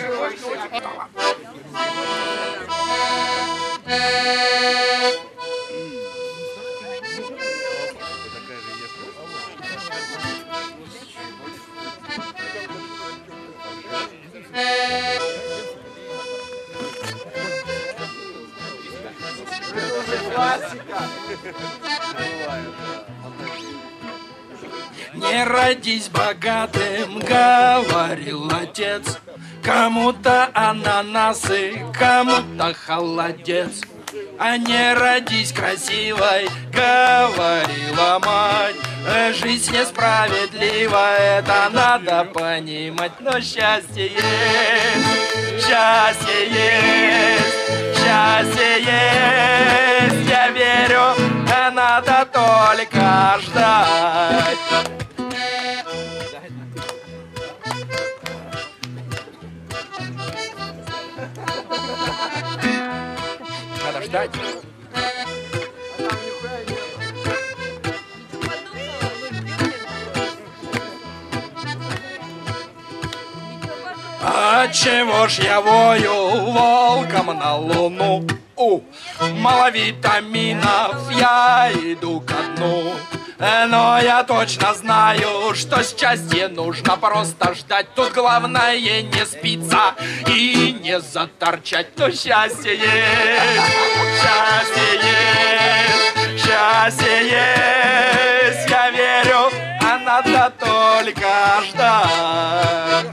Не родись богатым, говорил отец. Кому-то ананасы, кому-то холодец. А не родись красивой, говорила мать. Жизнь несправедлива, это надо понимать. Но счастье есть, счастье есть, счастье есть. Я верю, надо только ждать. Надо ждать. А чего ж я вою волком на луну? Мало витаминов, я иду ко дну. Но я точно знаю, что счастье нужно просто ждать. Тут главное не спиться и не заторчать. Но счастье есть, счастье есть, счастье есть. Я верю, а надо только ждать.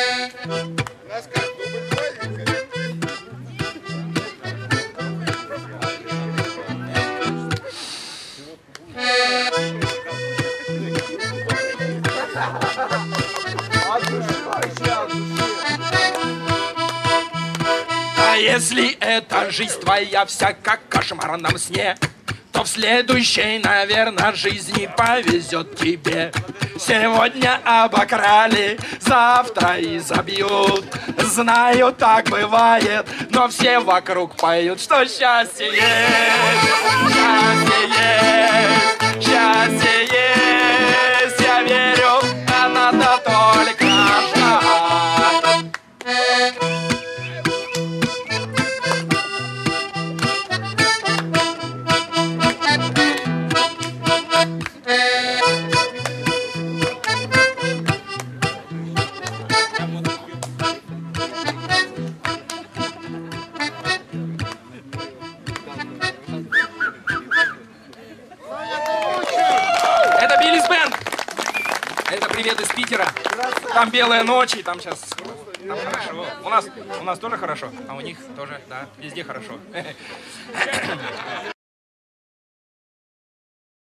А если эта жизнь твоя вся как в кошмарном сне, то в следующей, наверное, жизни повезет тебе. Сегодня обокрали, завтра и забьют. Знаю, так бывает, но все вокруг поют, что счастье есть, счастье есть, счастье есть. Я верю, а надо только ждать. Это Биллис Бенд. Это привет из Питера. Там белые ночи, там сейчас там хорошо. У нас тоже хорошо, а у них тоже, да, везде хорошо.